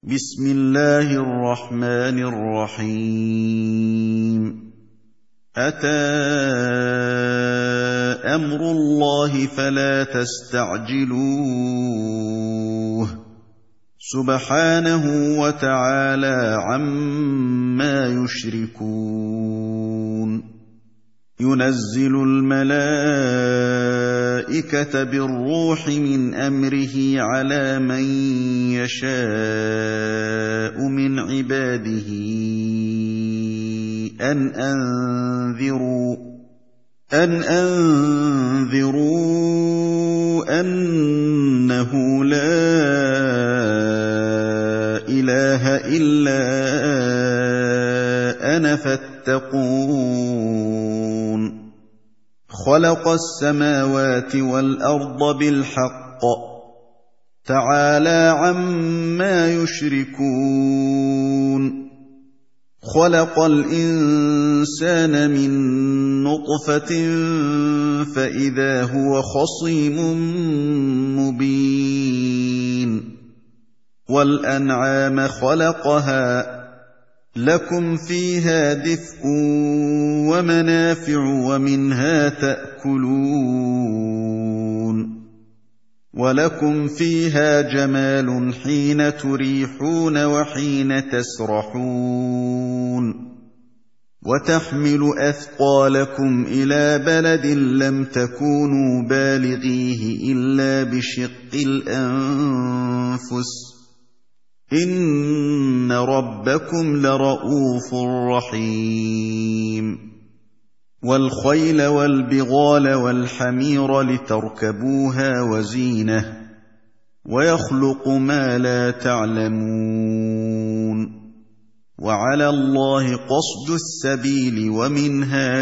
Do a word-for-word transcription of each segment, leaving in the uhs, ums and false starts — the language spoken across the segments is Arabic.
بسم الله الرحمن الرحيم أتى أمر الله فلا تستعجلوه سبحانه وتعالى عما يشركون ينزل الملائكة بالروح من أمره على من يشاء من عباده أن أنذروا أن أنذروا أنه لا إله إلا أنا فاتقون خلق السماوات والأرض بالحق تعالى عما يشركون خلق الإنسان من نطفة فإذا هو خصيم مبين والأنعام خلقها لكم فيها دفء ومنافع ومنها تأكلون ولكم فيها جمال حين تريحون وحين تسرحون وتحمل أثقالكم إلى بلد لم تكونوا بالغيه إلا بشق الأنفس إن ربكم لرءوف رحيم والخيل والبغال والحمير لتركبوها وزينة ويخلق ما لا تعلمون وعلى الله قصد السبيل ومنها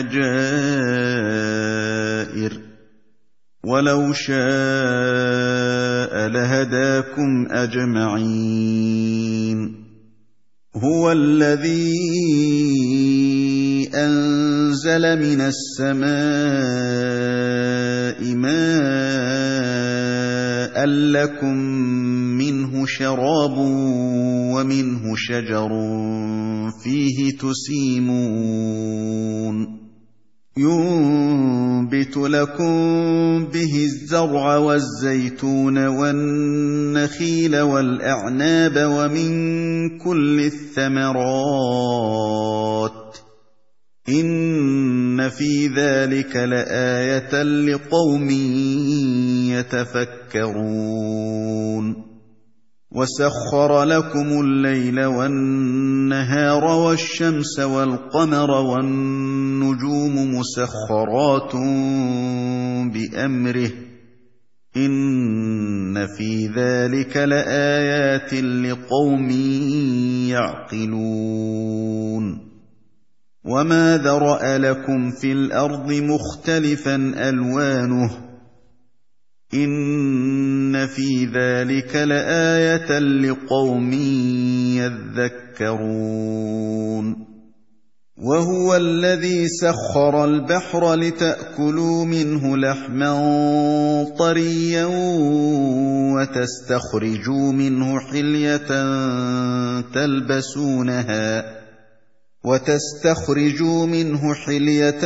جائر ولو شاء لهداكم أجمعين هو الذي أنزل من السماء ماء لكم منه شراب ومنه شجر فيه تسيمون ينبت لكم به الزرع والزيتون والنخيل والأعناب ومن كل الثمرات إن في ذلك لآية لقوم يتفكرون وسخر لكم الليل والنهار والشمس والقمر والنجوم مسخرات بأمره إن في ذلك لآيات لقوم يعقلون وما ذرأ لكم في الأرض مختلفا ألوانه إن في ذلك لآية لقوم يذكرون وهو الذي سخر البحر لتأكلوا منه لحما طريا وتستخرجوا منه حلية تلبسونها وتستخرجوا منه حلية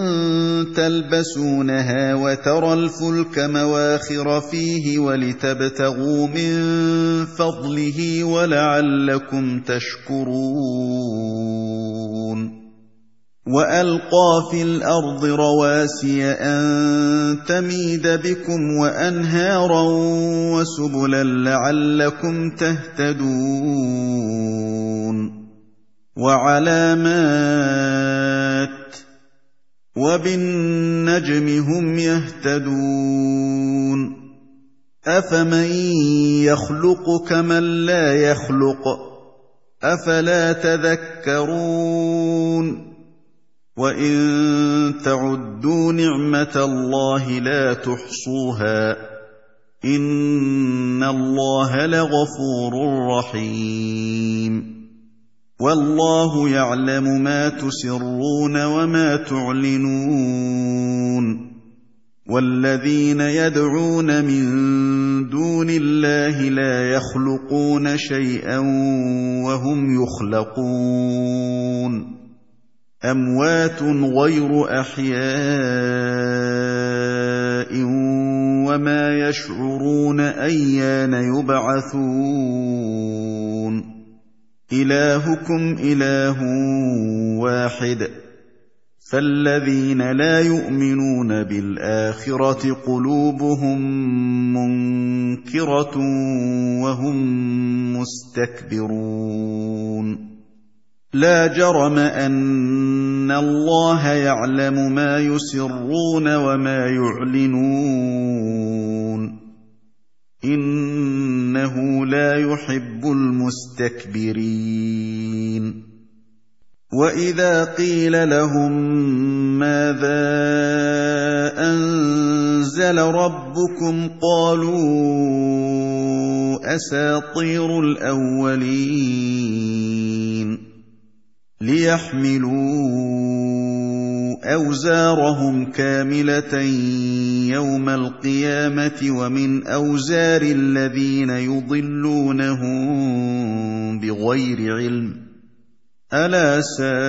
تلبسونها وترى الفلك مواخر فيه ولتبتغوا من فضله ولعلكم تشكرون وألقى في الأرض رواسي أن تميد بكم وأنهارا وسبلا لعلكم تهتدون وعلامات وبالنجم هم يهتدون أفمن يخلق كمن لا يخلق أفلا تذكرون وإن تعدوا نعمة الله لا تحصوها إن الله لغفور رحيم والله يعلم ما تسرون وما تعلنون وَالَّذِينَ يَدْعُونَ مِن دُونِ اللَّهِ لَا يَخْلُقُونَ شَيْئًا وَهُمْ يُخْلَقُونَ أَمْوَاتٌ غَيْرُ أَحْيَاءٍ وَمَا يَشْعُرُونَ أَيَّانَ يُبْعَثُونَ إِلَٰهُكُمْ إِلَٰهٌ وَاحِدٌ فَالَّذِينَ لَا يُؤْمِنُونَ بِالْآخِرَةِ قُلُوبُهُم مُّنكِرَةٌ وَهُم مُّسْتَكْبِرُونَ لَا جَرَمَ أَنَّ اللَّهَ يَعْلَمُ مَا يُسِرُّونَ وَمَا يُعْلِنُونَ إِنَّهُ لَا يُحِبُّ الْمُسْتَكْبِرِينَ وَإِذَا قِيلَ لَهُم مَّاذَا أَنزَلَ رَبُّكُمْ قَالُوا أَسَاطِيرُ الْأَوَّلِينَ لِيَحْمِلُوا أَوْزَارَهُمْ كَامِلَةً يَوْمَ الْقِيَامَةِ وَمِنْ أَوْزَارِ الَّذِينَ يُضِلُّونَهُم بِغَيْرِ عِلْمٍ أَلَا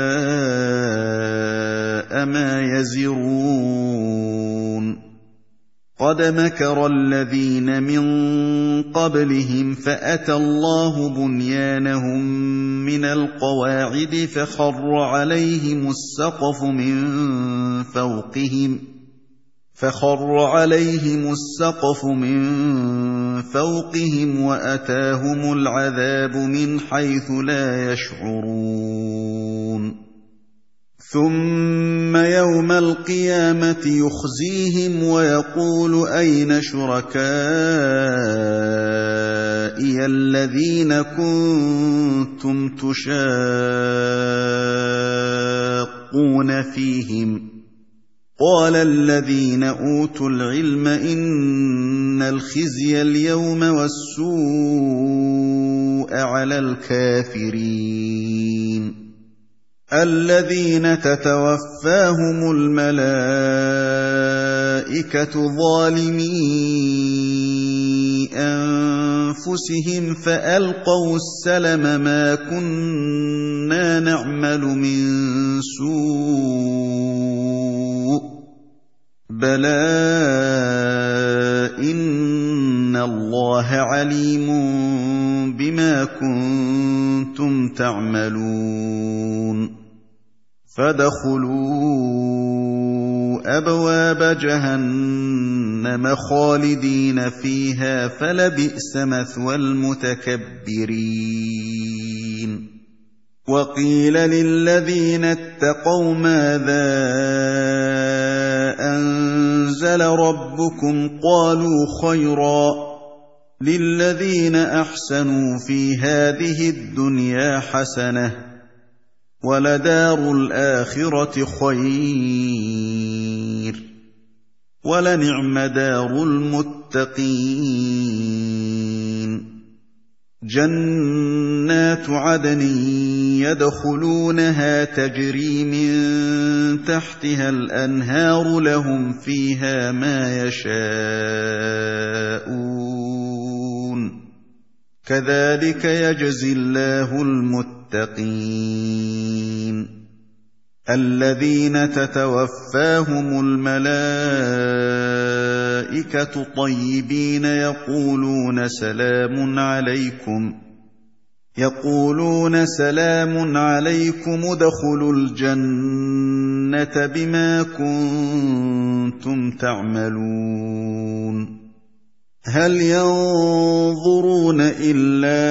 سَاءَ مَا يَزِرُونَ قَدْ مَكَرَ الَّذِينَ مِن قَبْلِهِمْ فَأَتَى اللَّهُ بُنْيَانَهُم مِّنَ الْقَوَاعِدِ فَخَرَّ عَلَيْهِمُ السَّقْفُ مِن فَوْقِهِمْ فَخَرَّ عَلَيْهِمُ السَّقْفُ مِن فَوْقِهِمْ وَأَتَاهُمُ الْعَذَابُ مِنْ حَيْثُ لَا يَشْعُرُونَ ثُمَّ يَوْمَ الْقِيَامَةِ يُخْزِيهِمْ وَيَقُولُ أَيْنَ شُرَكَائِيَ الَّذِينَ كُنتُمْ تُشَاقُّونَ فِيهِمْ قَالَ الَّذِينَ أُوتُوا الْعِلْمَ إِنَّ الْخِزْيَ الْيَوْمَ وَالسُّوءَ عَلَى الْكَافِرِينَ الَّذِينَ تَتَوَفَّاهُمُ الْمَلَائِكَةُ ظَالِمِي أَنفُسِهِمْ فَأَلْقَوُا السَّلَمَ مَا كُنَّا نَعْمَلُ مِن سُوءٍ بَلَىٰ إِنَّ اللَّهَ عَلِيمٌ بِمَا كُنتُمْ تَعْمَلُونَ فَادْخُلُوا أَبْوَابَ جَهَنَّمَ خَالِدِينَ فِيهَا فَلَبِئْسَ مَثْوَى الْمُتَكَبِّرِينَ وَقِيلَ لِلَّذِينَ اتَّقَوْا مَاذَا أَنزَلَ رَبُّكُمْ قَالُوا خَيْرًا لِلَّذِينَ أَحْسَنُوا فِي هَٰذِهِ الدُّنْيَا حَسَنَةٌ وَلَدَارُ الْآخِرَةِ خَيْرٌ وَلَنِعْمَ دَارُ الْمُتَّقِينَ جَنَّاتُ عَدْنٍ يَدْخُلُونَهَا تَجْرِي مِن تَحْتِهَا الْأَنْهَارُ لَهُمْ فِيهَا مَا يَشَاءُونَ كَذَٰلِكَ يَجْزِي اللَّهُ الْمُتَّقِينَ الَّذِينَ تَتَوَفَّاهُمُ الْمَلَائِكَةُ طَيِّبِينَ يَقُولُونَ سَلَامٌ عَلَيْكُمْ يَقُولُونَ سَلَامٌ عَلَيْكُمُ ادْخُلُوا الْجَنَّةَ بِمَا كُنتُمْ تَعْمَلُونَ هَلْ يَنظُرُونَ إِلَّا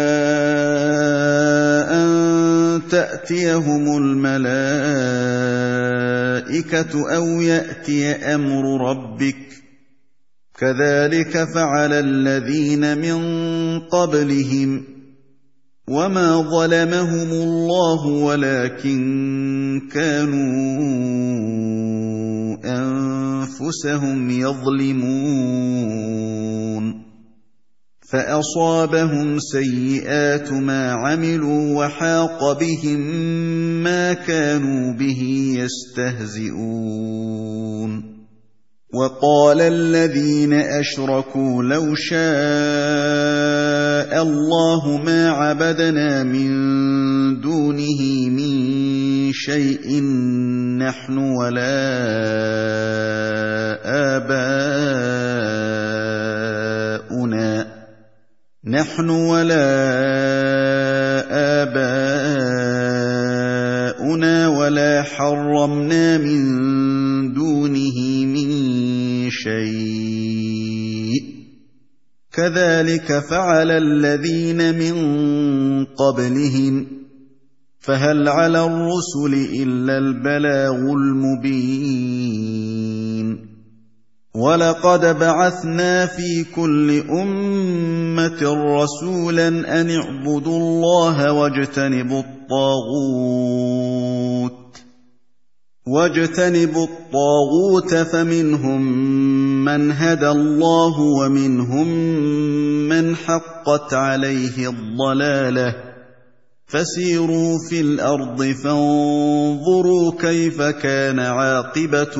أَن تَأْتِيَهُمُ الْمَلَائِكَةُ أَوْ يَأْتِيَ أَمْرُ رَبِّكَ كَذَٰلِكَ فَعَلَ الَّذِينَ مِن قَبْلِهِمْ وَمَا ظَلَمَهُمُ اللَّهُ وَلَٰكِن كَانُوا أَنفُسَهُمْ يَظْلِمُونَ فَأَصَابَهُمْ سَيِّئَاتُ مَا عَمِلُوا وَحَاقَ بِهِم مَّا كَانُوا بِهِ يَسْتَهْزِئُونَ وقال الذين أشركوا لو شاء الله ما عبدنا من دونه من شيء نحن ولا آباؤنا نحن ولا آباؤنا ولا حرمنا من دونه من شيء كذلك فعل الذين من قبلهم فهل على الرسل إلا البلاغ المبين ولقد بعثنا في كل أمة رسولا أن اعبدوا الله واجتنبوا الطاغوت واجتنبوا الطاغوت فمنهم من هدى الله ومنهم من حقت عليه الضلالة فسيروا في الأرض فانظروا كيف كان عاقبة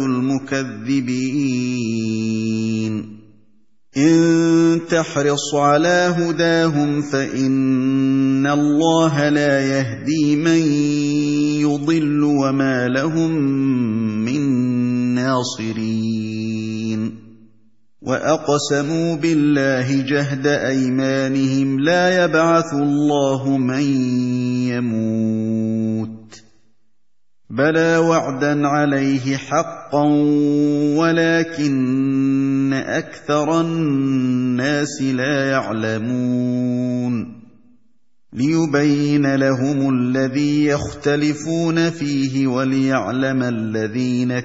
المكذبين إن تحرص على هداهم فإن الله لا يهدي من يضل وما لهم من ناصرين وأقسموا بالله جهد أيمانهم لا يبعث الله من يموت بلى وعدا عليه حقا ولكن أكثر الناس لا يعلمون ليبين لهم الذي يختلفون فيه وليعلم الذين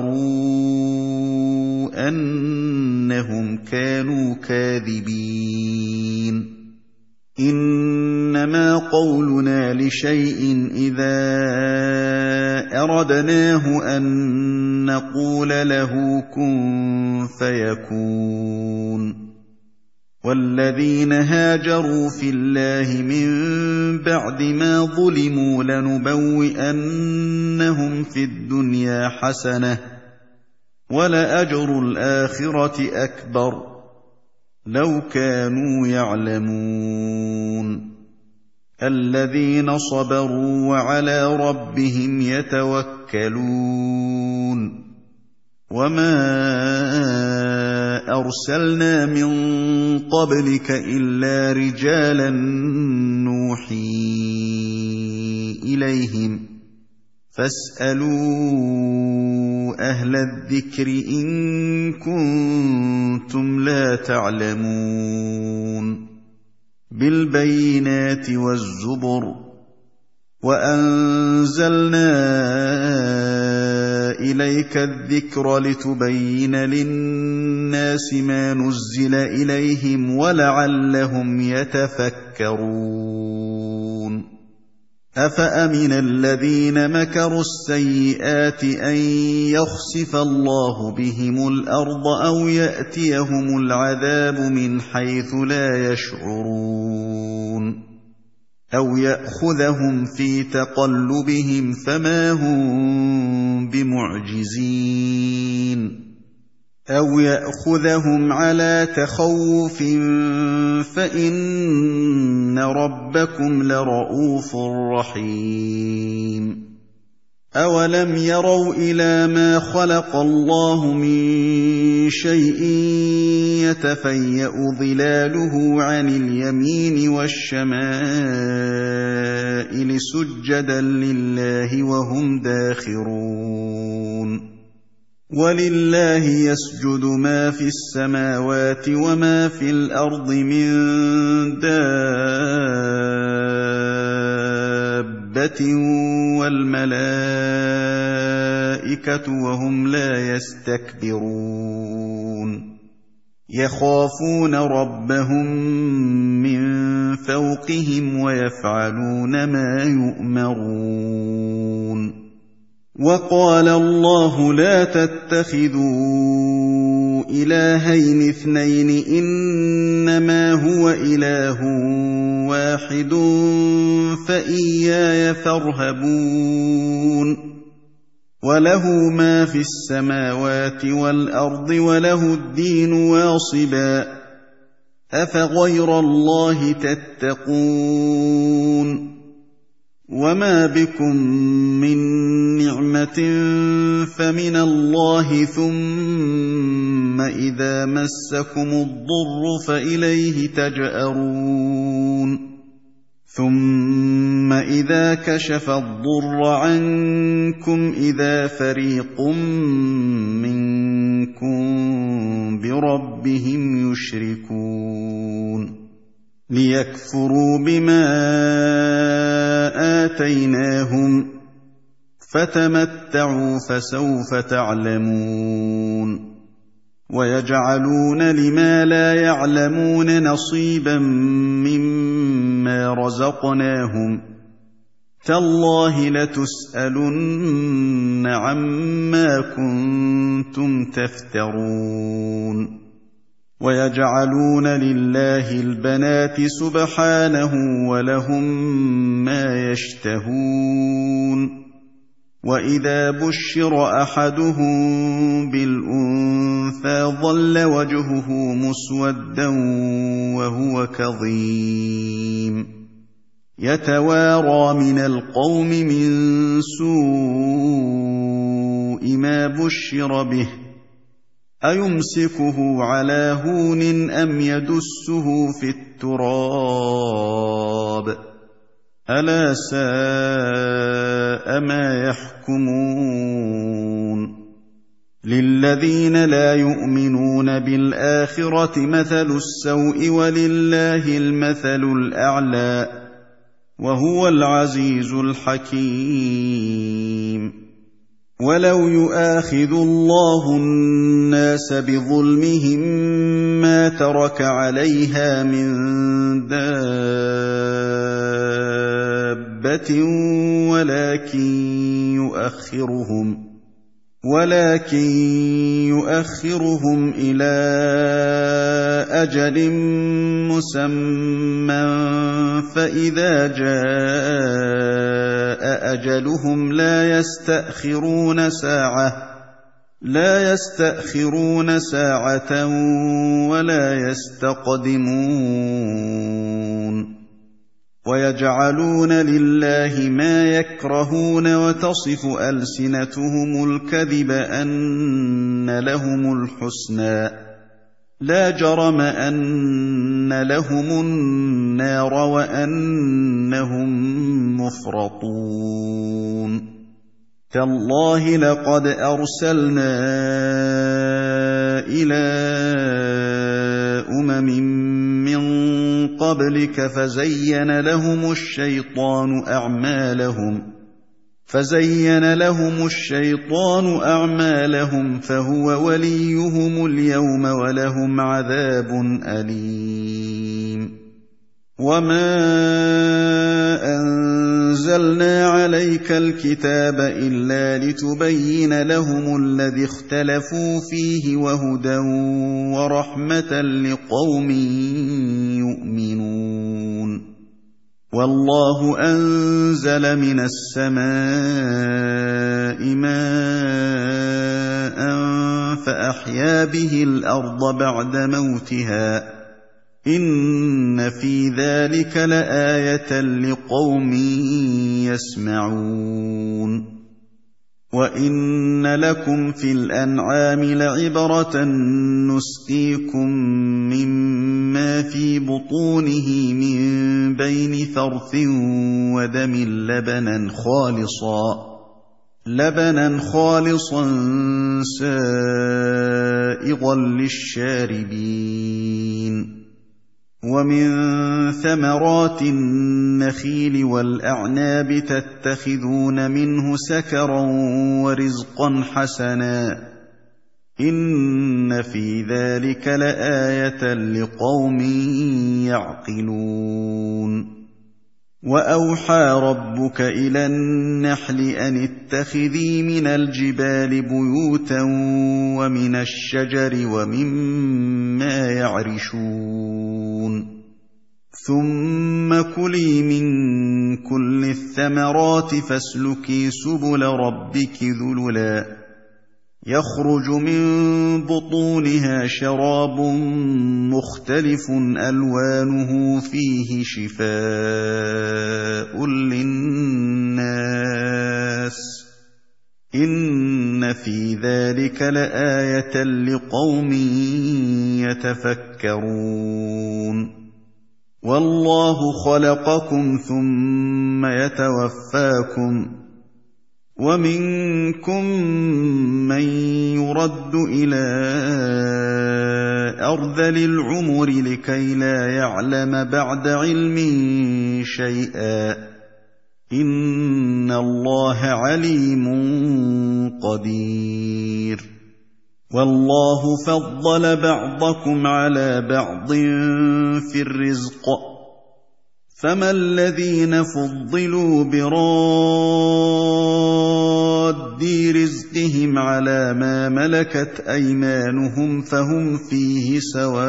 كفروا أنهم كانوا كاذبين إنما قولنا لشيء إذا أردناه أن نقول له كن فيكون والذين هاجروا في الله من بعد ما ظلموا لنبوئنهم في الدنيا حسنة ولأجر الآخرة أكبر لو كانوا يعلمون الذين صبروا وعلى ربهم يتوكلون وما أرسلنا من قبلك إلا رجالا نوحي إليهم فاسألوا أهل الذكر إن كنتم لا تعلمون بالبينات والزبر وأنزلنا إليك الذكر لتبين للناس ما نزل إليهم ولعلهم يتفكرون أفأمن الذين مكروا السيئات أن يخسف الله بهم الأرض أو يأتيهم العذاب من حيث لا يشعرون أو يأخذهم في تقلبهم فما هم بمعجزين أو يأخذهم على تخوف فإن ربكم لرءوف رحيم أولم يروا إلى ما خلق الله من شيء يتفيأ ظلاله عن اليمين والشمائل سجدا لله وهم داخرون ولله يسجد ما في السماوات وما في الأرض من دابة والملائكة وهم لا يستكبرون يخافون ربهم من فوقهم ويفعلون ما يؤمرون وقال الله لا تتخذوا إلهين اثنين إنما هو إله واحد فإياي فارهبون وله ما في السماوات والأرض وله الدين واصبا أفغير الله تتقون وما بكم من نعمة فمن الله ثم إذا مسكم الضر فإليه تجأرون ثم إذا كشف الضر عنكم إذا فريق منكم بربهم يشركون ليكفروا بما آتيناهم فتمتعوا فسوف تعلمون ويجعلون لما لا يعلمون نصيبا مما رزقناهم تالله لتسألن عما كنتم تفترون ويجعلون لله البنات سبحانه ولهم ما يشتهون وإذا بشر أحدهم بالأنثى ظل وجهه مسودا وهو كظيم يتوارى من القوم من سوء ما بشر به أيمسكه على هون أم يدسه في التراب ألا ساء ما يحكمون للذين لا يؤمنون بالآخرة مثل السوء ولله المثل الأعلى وهو العزيز الحكيم ولو يؤاخذ الله الناس بظلمهم ما ترك عليها من دابة ولكن يؤخرهم ولكن يؤخرهم إلى أجل مسمى فإذا جاء أجلهم لا يستأخرون ساعة لا يستأخرون ساعة ولا يستقدمون ويجعلون لله ما يكرهون وتصف ألسنتهم الكذب أن لهم الحسنى لا جرم أن لهم النار وأنهم مفرطون تالله لقد أرسلنا إلى أمم من قبلك فزين لهم الشيطان أعمالهم فزين لهم الشيطان أعمالهم فهو وليهم اليوم ولهم عذاب أليم وما أنزلنا عليك الكتاب إلا لتبين لهم الذي اختلفوا فيه وهدى ورحمة لقوم يؤمنون والله أنزل من السماء ماء فأحيا به الأرض بعد موتها إن في ذلك لآية لقوم يسمعون وإن لكم في الأنعام لعبرة نسقيكم مما في بطونه من بين فرث ودم لبنا خالصا لبنا خالصا سائغا للشاربين ومن ثمرات النخيل والأعناب تتخذون منه سكرا ورزقا حسنا إن في ذلك لآية لقوم يعقلون وأوحى ربك إلى النحل أن اتخذي من الجبال بيوتا ومن الشجر ومما يعرشون ثم كلي من كل الثمرات فاسلكي سبل ربك ذللا يخرج من بطونها شراب مختلف ألوانه فيه شفاء للناس إن في ذلك لآية لقوم يتفكرون والله خلقكم ثم يتوفاكم ومنكم من يرد إلى أرذل العمر لكي لا يعلم بعد علم شيئا إن الله عليم قدير والله فضل بعضكم على بعض في الرزق فما الذين فضلوا براد رزقهم على ما ملكت أيمانهم فهم فيه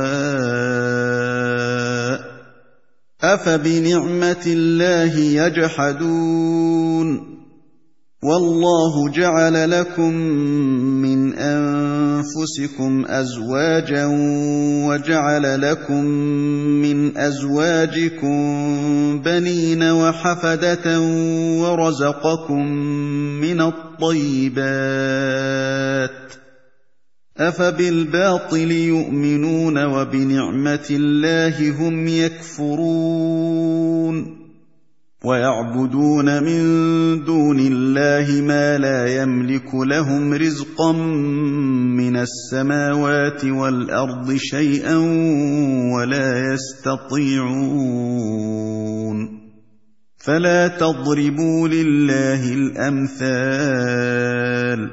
سواء أفبنعمة الله يجحدون والله جعل لكم من أنفسكم أزواجا وجعل لكم من أزواجكم بنين وحفدة ورزقكم من الطيبات أفبالباطل يؤمنون وبنعمة الله هم يكفرون ويعبدون من دون الله ما لا يملك لهم رزقا من السماوات والأرض شيئا ولا يستطيعون فلا تضربوا لله الأمثال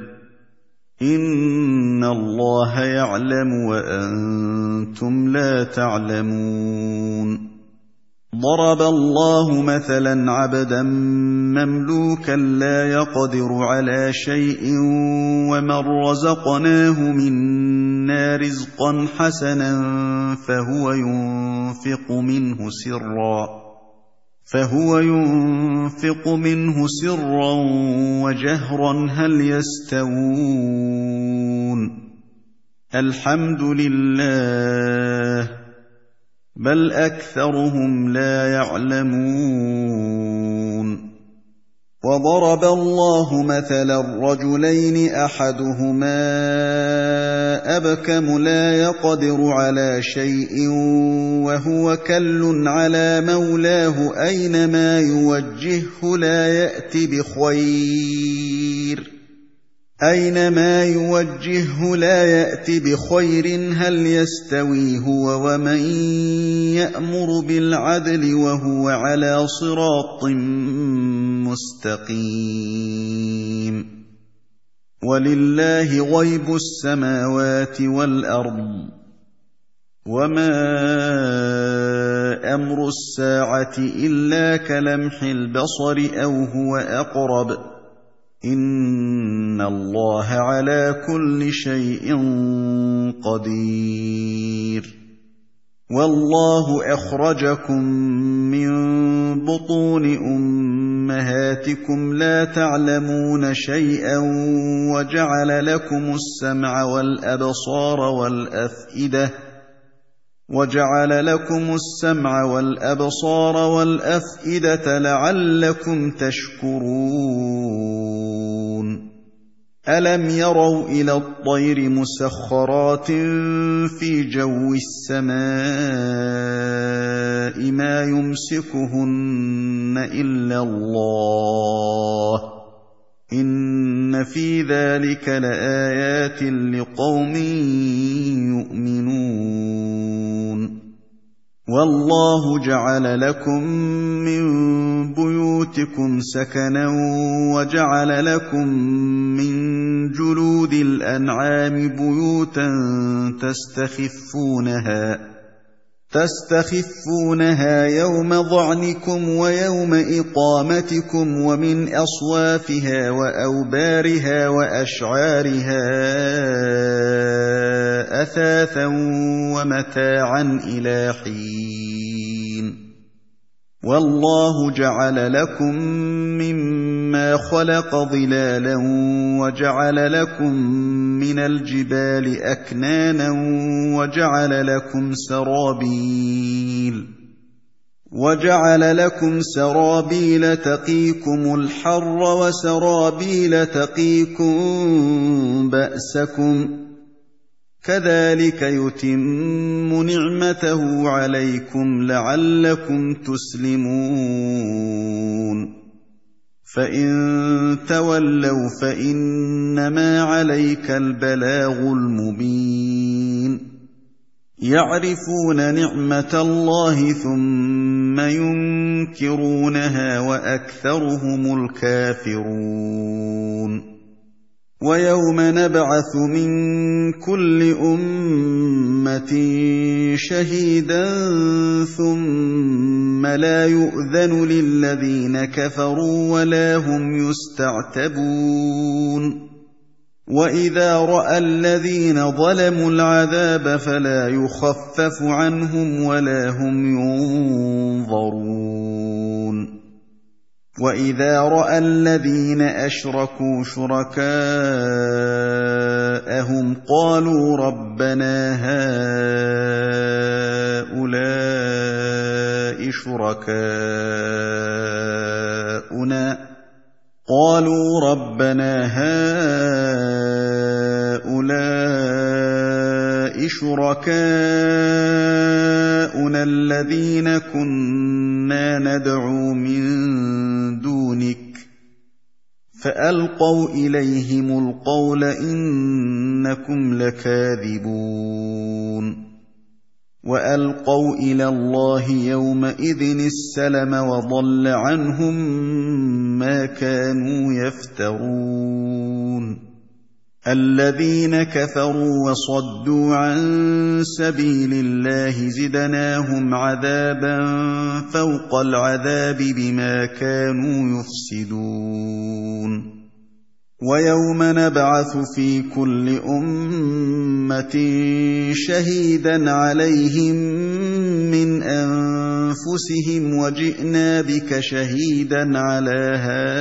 إن الله يعلم وأنتم لا تعلمون ضرب الله مثلا عبدا مملوكا لا يقدر على شيء ومن رزقناه منا رزقا حسنا فهو ينفق منه سرا فهو ينفق منه سرا وجهرا هل يستوون الحمد لله بل أكثرهم لا يعلمون وضرب الله مثلا رجلين أحدهما أبكم لا يقدر على شيء وهو كل على مولاه أينما يوجهه لا يأت بخير أينما يوجهه لا يأت بخير هل يستوي هو ومن يأمر بالعدل وهو على صراط مستقيم ولله غيب السماوات والأرض وما أمر الساعة إلا كلمح البصر أو هو أقرب إن الله على كل شيء قدير والله أخرجكم من بطون أمهاتكم لا تعلمون شيئا وجعل لكم السمع والأبصار والأفئدة وجعل لكم السمع والأبصار والأفئدة لعلكم تشكرون ألم يروا إلى الطير مسخرات في جو السماء ما يمسكهن إلا الله إن في ذلك لآيات لقوم يؤمنون والله جعل لكم من بيوتكم سكنا وجعل لكم من جلود الأنعام بيوتا تستخفونها تستخفونها يوم ظعنكم ويوم إقامتكم ومن أصوافها وأوبارها وأشعارها أثاثا ومتاعا إلى حين وَاللَّهُ جَعَلَ لَكُم مِّمَّا خَلَقَ ظِلَالًا وَجَعَلَ لَكُم مِّنَ الْجِبَالِ أَكْنَانًا وَجَعَلَ لَكُمْ سَرَابِيلَ وَجَعَلَ لَكُمْ سَرَابِيلَ تَقِيكُمُ الْحَرَّ وَسَرَابِيلَ تَقِيكُم بَأْسَكُمْ ۚ كَذَٰلِكَ يُتِمُّ نِعْمَتَهُ عَلَيْكُمْ لَعَلَّكُمْ تُسْلِمُونَ فَإِن تَوَلَّوْا فَإِنَّمَا عَلَيْكَ الْبَلَاغُ الْمُبِينُ يَعْرِفُونَ نِعْمَتَ اللَّهِ ثُمَّ يُنكِرُونَهَا وَأَكْثَرُهُمُ الْكَافِرُونَ وَيَوْمَ نَبْعَثُ مِن كُلِّ أُمَّةٍ شَهِيدًا ثُمَّ لَا يُؤْذَنُ لِلَّذِينَ كَفَرُوا وَلَا هُمْ يُسْتَعْتَبُونَ وَإِذَا رَأَى الَّذِينَ ظَلَمُوا الْعَذَابَ فَلَا يُخَفَّفُ عَنْهُمْ وَلَا هُمْ يُنظَرُونَ وَإِذَا رَأَى الَّذِينَ أَشْرَكُوا شُرَكَاءَهُمْ قَالُوا رَبَّنَا هَٰؤُلَاءِ شُرَكَاؤُنَا قَالُوا رَبَّنَا هَٰؤُلَاءِ شُرَكَاؤُنَا الَّذِينَ كُنَّا نَدْعُو مِن دُونِكَ فَأَلْقَوْا إِلَيْهِمُ الْقَوْلَ إِنَّكُمْ لَكَاذِبُونَ وَأَلْقَوْا إِلَى اللَّهِ يَوْمَئِذٍ السَّلَمَ وَضَلَّ عَنْهُم مَّا كَانُوا يَفْتَرُونَ الَّذِينَ كَفَرُوا وَصَدُّوا عَن سَبِيلِ اللَّهِ زِدْنَاهُمْ عَذَابًا فَوْقَ الْعَذَابِ بِمَا كَانُوا يُفْسِدُونَ وَيَوْمَ نَبْعَثُ فِي كُلِّ أُمَّةٍ شَهِيدًا عَلَيْهِم مِّنْ أَنفُسِهِمْ وَجِئْنَا بِكَ شَهِيدًا عَلَىٰ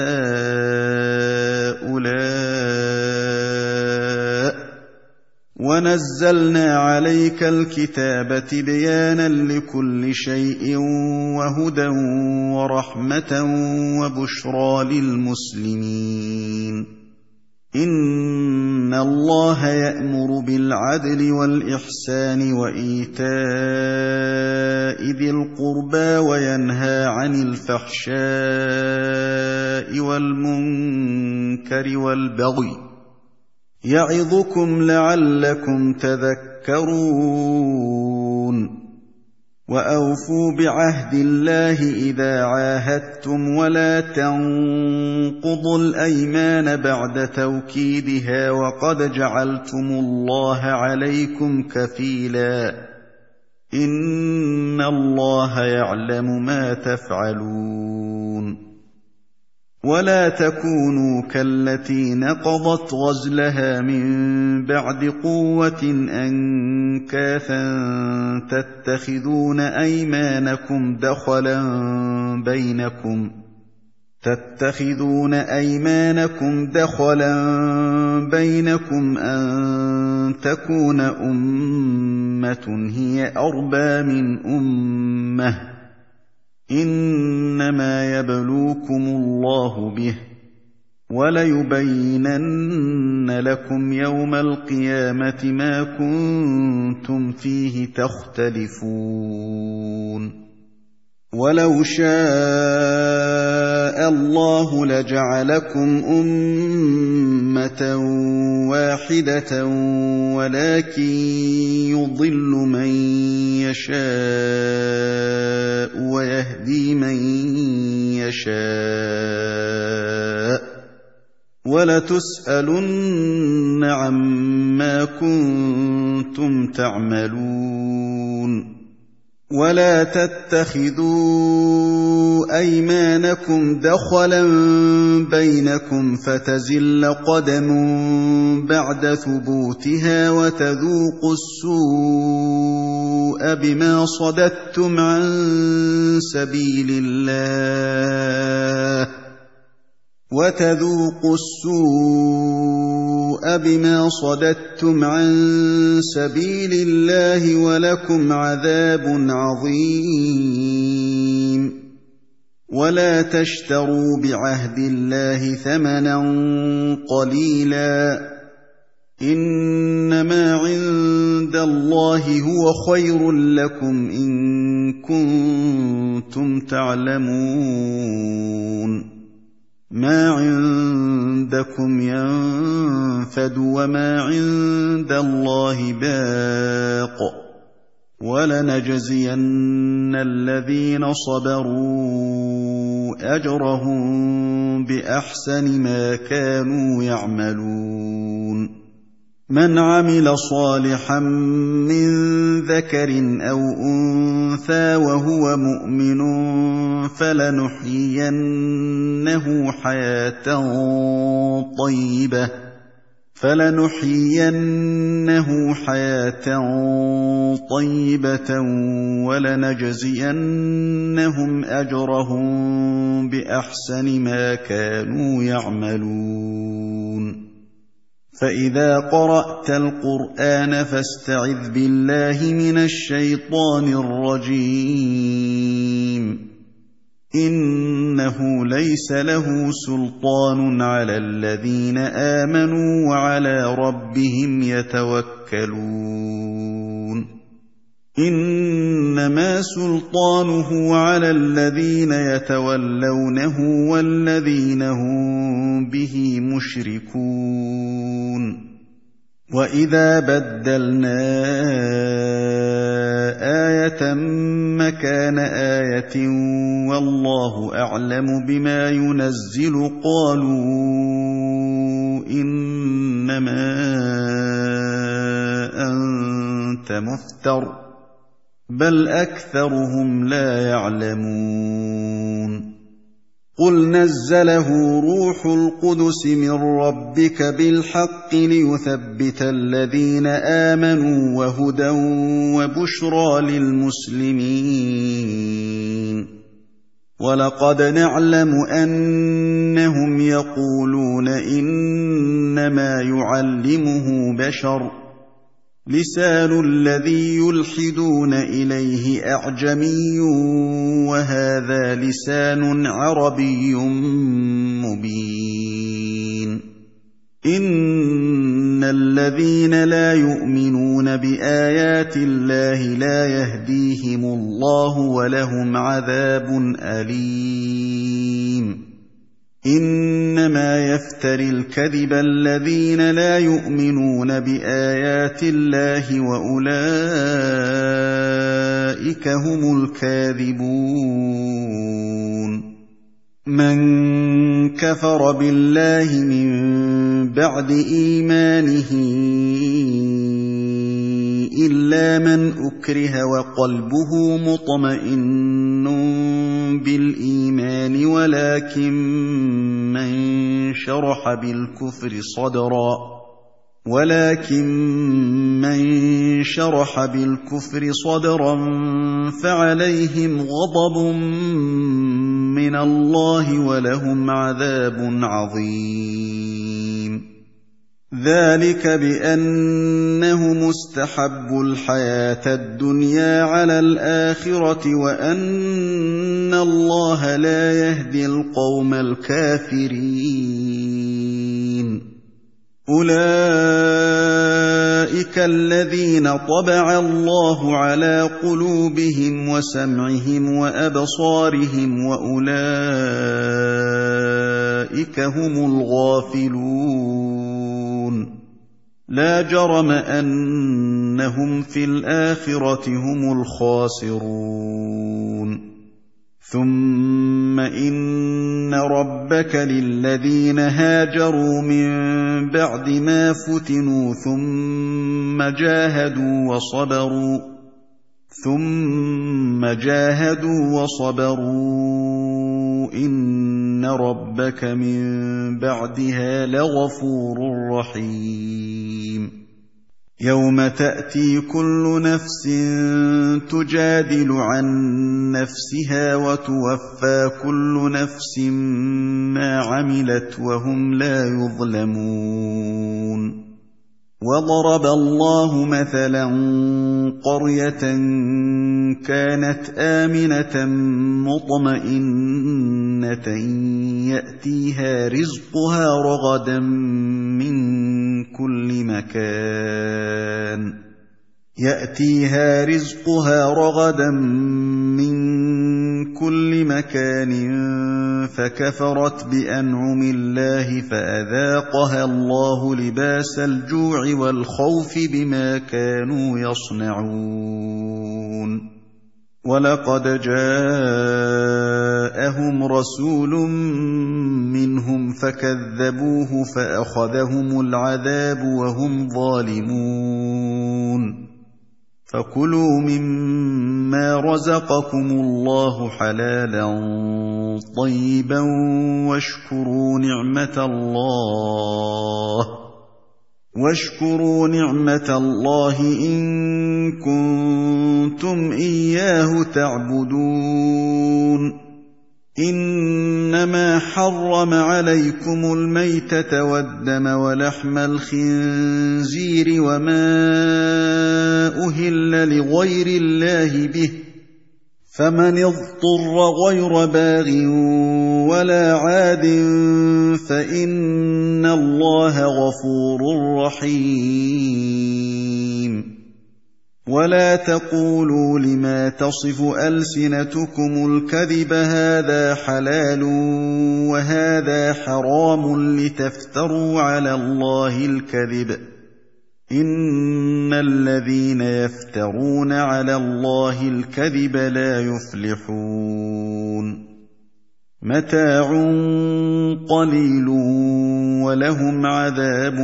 هَٰؤُلَاءِ وَنَزَّلْنَا عَلَيْكَ الْكِتَابَ تِبْيَانًا لِّكُلِّ شَيْءٍ وَهُدًى وَرَحْمَةً وَبُشْرَىٰ لِلْمُسْلِمِينَ إِنَّ اللَّهَ يَأْمُرُ بِالْعَدْلِ وَالْإِحْسَانِ وَإِيتَاءِ ذِي الْقُرْبَىٰ وَيَنْهَىٰ عَنِ الْفَحْشَاءِ وَالْمُنكَرِ وَالْبَغْيِ يَعِظُكُمْ لَعَلَّكُمْ تَذَكَّرُونَ وَأَوْفُوا بِعَهْدِ اللَّهِ إِذَا عَاهَدتُّمْ وَلَا تَنقُضُوا الْأَيْمَانَ بَعْدَ تَوْكِيدِهَا وَقَدْ جَعَلْتُمُ اللَّهَ عَلَيْكُمْ كَفِيلًا إِنَّ اللَّهَ يَعْلَمُ مَا تَفْعَلُونَ وَلَا تَكُونُوا كَالَّتِي نَقَضَتْ غَزْلَهَا مِن بَعْدِ قُوَّةٍ أَنكَاثًا تَتَّخِذُونَ أَيْمَانَكُمْ دَخَلًا بَيْنَكُمْ تَتَّخِذُونَ أَيْمَانَكُمْ دَخَلًا بَيْنَكُمْ أَن تَكُونَ أُمَّةٌ هِيَ أَرْبَىٰ مِنْ أُمَّةٍ ۚ إِنَّمَا يَبْلُوكُمُ اللَّهُ بِهِ ۚ وَلَيُبَيِّنَنَّ لَكُمْ يَوْمَ الْقِيَامَةِ مَا كُنتُمْ فِيهِ تَخْتَلِفُونَ وَلَوْ شَاءَ اللَّهُ لَجَعَلَكُمْ أُمَّةً وَاحِدَةً وَلَٰكِن يُضِلُّ مَن يَشَاءُ وَيَهْدِي مَن يَشَاءُ ۚ وَلَتُسْأَلُنَّ عَمَّا كُنتُمْ تَعْمَلُونَ وَلَا تَتَّخِذُوا أيمانكم دخلا بينكم فتزل قدم بعد ثبوتها وتذوقوا السوء بما صددتم عن سبيل الله وتذوقوا السوء بما صددتم عن سبيل الله ولكم عذاب عظيم ولا تشتروا بعهد الله ثمنا قليلا إنما عند الله هو خير لكم إن كنتم تعلمون ما عندكم ينفد وما عند الله باق ولنجزين الذين صبروا أجرهم بأحسن ما كانوا يعملون من عمل صالحا من ذكر أو أنثى وهو مؤمن فلنحيينه حياة طيبة فلنحيينه حياة طيبة ولنجزينهم أجرهم بأحسن ما كانوا يعملون فإذا قرأت القرآن فاستعذ بالله من الشيطان الرجيم إنه ليس له سلطان على الذين آمنوا وعلى ربهم يتوكلون إنما سلطانه على الذين يتولونه والذين هم به مشركون وإذا بدلنا آية مكان آية والله أعلم بما ينزل قالوا إنما أنت مفتر بل أكثرهم لا يعلمون قل نزله روح القدس من ربك بالحق ليثبت الذين آمنوا وهدى وبشرى للمسلمين ولقد نعلم أنهم يقولون إنما يعلمه بشر لسان الذي يلحدون إليه أعجمي وهذا لسان عربي مبين إن الذين لا يؤمنون بآيات الله لا يهديهم الله ولهم عذاب أليم إنما يفتري الكذب الذين لا يؤمنون بآيات الله وأولئك هم الكاذبون من كفر بالله من بعد إيمانه إلا من أكره وقلبه مطمئن بالإيمان ولكن من شرح بالكفر صدرا ولكن من شرح بالكفر صدرا فعليهم غضب من الله ولهم عذاب عظيم ذلك بأنهم استحبوا الحياة الدنيا على الآخرة وأن الله لا يهدي القوم الكافرين أولئك الذين طبع الله على قلوبهم وسمعهم وأبصارهم وأولئك هم الغافلون لا جرم أنهم في الآخرة هم الخاسرون ثم إن ربك للذين هاجروا من بعد ما فتنوا ثم جاهدوا وصبروا ثم جاهدوا وصبروا إن ربك من بعدها لغفور رحيم يوم تأتي كل نفس تجادل عن نفسها وتوفى كل نفس ما عملت وهم لا يظلمون وضرب الله مثلا قرية كانت آمنة مطمئنة يأتيها رزقها رغدا من كل مكان يأتيها رزقها رغدا من كل مكان فكفرت بأنعم الله فأذاقها الله لباس الجوع والخوف بما كانوا يصنعون ولقد جاءهم رسول منهم فكذبوه فأخذهم العذاب وهم ظالمون فكلوا مما رزقكم الله حلالا طيبا واشكروا نعمة الله واشكروا نعمة الله إن كنتم إياه تعبدون إنما حرم عليكم الميتة والدم ولحم الخنزير وما أهل لغير الله به فمن اضطر غير باغ ولا عاد فإن الله غفور رحيم ولا تقولوا لما تصف ألسنتكم الكذب هذا حلال وهذا حرام لتفتروا على الله الكذب إن الذين يفترون على الله الكذب لا يفلحون متاع قليل ولهم عذاب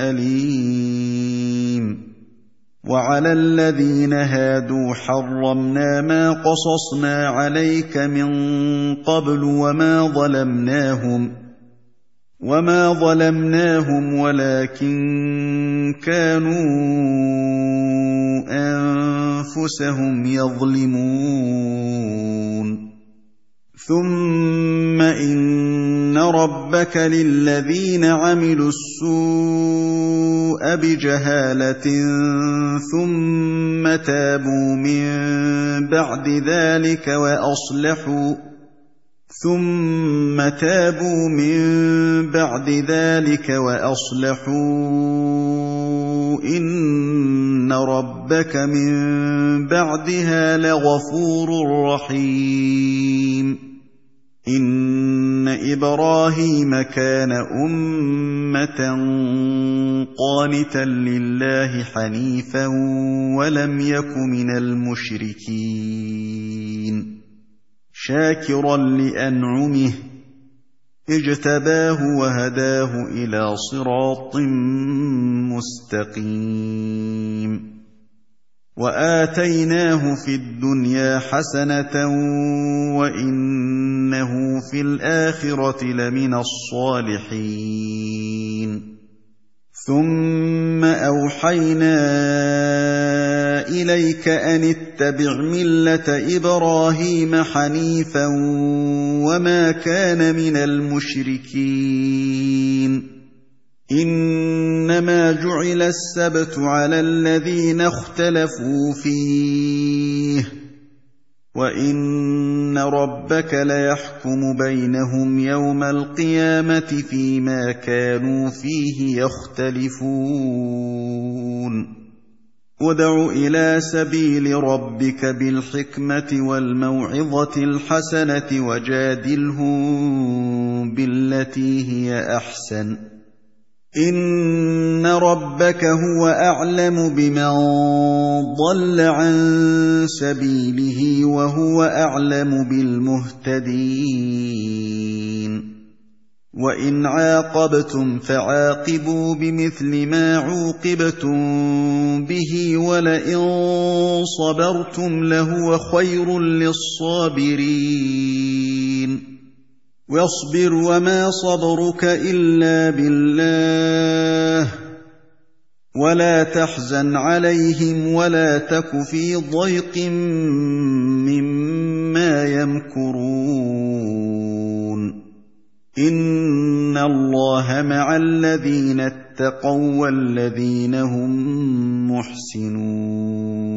أليم وعلى الذين هادوا حرمنا ما قصصنا عليك من قبل وما ظلمناهم وما ظلمناهم ولكن كانوا أنفسهم يظلمون ثم إن ربك للذين عملوا السوء بجهالة ثم تابوا من بعد ذلك وأصلحوا ثم تابوا من بعد ذلك وأصلحوا إن ربك من بعدها لغفور رحيم إن إبراهيم كان أمة قانتا لله حنيفا ولم يك من المشركين شاكرا لأنعمه اجتباه وهداه إلى صراط مستقيم وآتيناه في الدنيا حسنة وإنه في الآخرة لمن الصالحين ثم أوحينا إليك أن اتبع ملة إبراهيم حنيفا وما كان من المشركين إنما جعل السبت على الذين اختلفوا فيه وإن ربك ليحكم بينهم يوم القيامة فيما كانوا فيه يختلفون ادع إلى سبيل ربك بالحكمة والموعظة الحسنة وجادلهم بالتي هي أحسن إن ربك هو أعلم بمن ضل عن سبيله وهو أعلم بالمهتدين وَإِنْ عَاقَبْتُمْ فَعَاقِبُوا بِمِثْلِ مَا عُوقِبْتُم بِهِ وَلَئِن صَبَرْتُمْ لَهُوَ خَيْرٌ لِّلصَّابِرِينَ وَاصْبِرْ وَمَا صَبْرُكَ إِلَّا بِاللَّهِ وَلَا تَحْزَنْ عَلَيْهِمْ وَلَا تَكُ فِي ضَيْقٍ مِّمَّا يَمْكُرُونَ إِنَّ اللَّهَ مَعَ الَّذِينَ اتَّقَوا وَّالَّذِينَ هُم مُّحْسِنُونَ